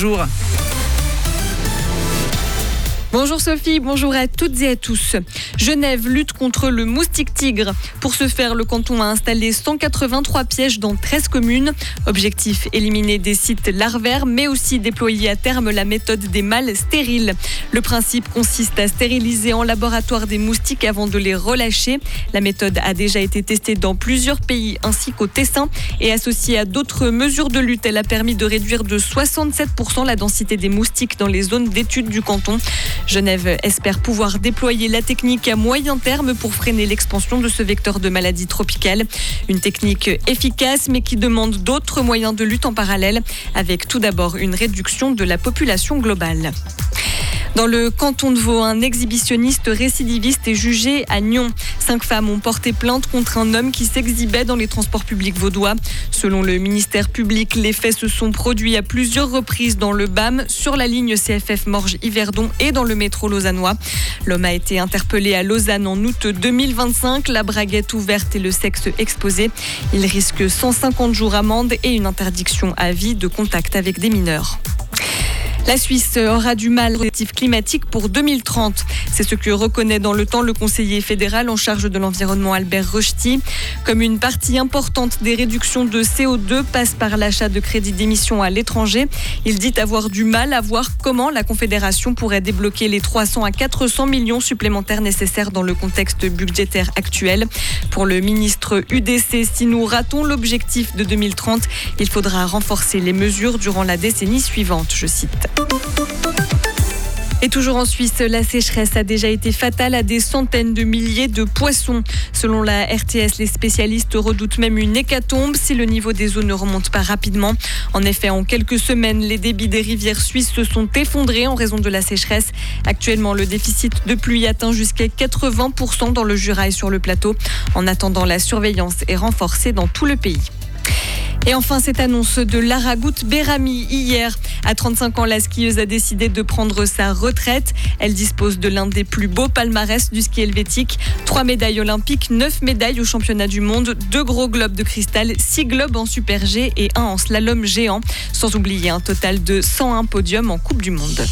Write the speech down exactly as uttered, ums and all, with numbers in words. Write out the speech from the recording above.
Bonjour. Bonjour Sophie, bonjour à toutes et à tous. Genève lutte contre le moustique tigre. Pour ce faire, le canton a installé cent quatre-vingt-trois pièges dans treize communes. Objectif, éliminer des sites larvaires, mais aussi déployer à terme la méthode des mâles stériles. Le principe consiste à stériliser en laboratoire des moustiques avant de les relâcher. La méthode a déjà été testée dans plusieurs pays ainsi qu'au Tessin et associée à d'autres mesures de lutte, elle a permis de réduire de soixante-sept pour cent la densité des moustiques dans les zones d'études du canton. Genève espère pouvoir déployer la technique à moyen terme pour freiner l'expansion de ce vecteur de maladie tropicale. Une technique efficace mais qui demande d'autres moyens de lutte en parallèle, avec tout d'abord une réduction de la population globale. Dans le canton de Vaud, un exhibitionniste récidiviste est jugé à Nyon. Cinq femmes ont porté plainte contre un homme qui s'exhibait dans les transports publics vaudois. Selon le ministère public, les faits se sont produits à plusieurs reprises dans le B A M, sur la ligne C F F Morges-Yverdon et dans le métro lausannois. L'homme a été interpellé à Lausanne en août deux mille vingt-cinq, la braguette ouverte et le sexe exposé. Il risque cent cinquante jours amende et une interdiction à vie de contact avec des mineurs. La Suisse aura du mal l'objectif climatique pour deux mille trente. C'est ce que reconnaît dans le temps le conseiller fédéral en charge de l'environnement Albert Rochety. Comme une partie importante des réductions de C O deux passe par l'achat de crédits d'émission à l'étranger, il dit avoir du mal à voir comment la Confédération pourrait débloquer les trois cents à quatre cents millions supplémentaires nécessaires dans le contexte budgétaire actuel. Pour le ministre U D C, si nous ratons l'objectif de deux mille trente, il faudra renforcer les mesures durant la décennie suivante, je cite. Et toujours en Suisse, la sécheresse a déjà été fatale à des centaines de milliers de poissons. Selon la R T S, les spécialistes redoutent même une hécatombe si le niveau des eaux ne remonte pas rapidement. En effet, en quelques semaines, les débits des rivières suisses se sont effondrés en raison de la sécheresse. Actuellement, le déficit de pluie atteint jusqu'à quatre-vingts pour cent dans le Jura et sur le plateau. En attendant, la surveillance est renforcée dans tout le pays. Et enfin, cette annonce de Lara Gut-Berami hier. À trente-cinq ans, la skieuse a décidé de prendre sa retraite. Elle dispose de l'un des plus beaux palmarès du ski helvétique. Trois médailles olympiques, neuf médailles au championnat du monde, deux gros globes de cristal, six globes en super G et un en slalom géant. Sans oublier un total de cent un podiums en Coupe du Monde.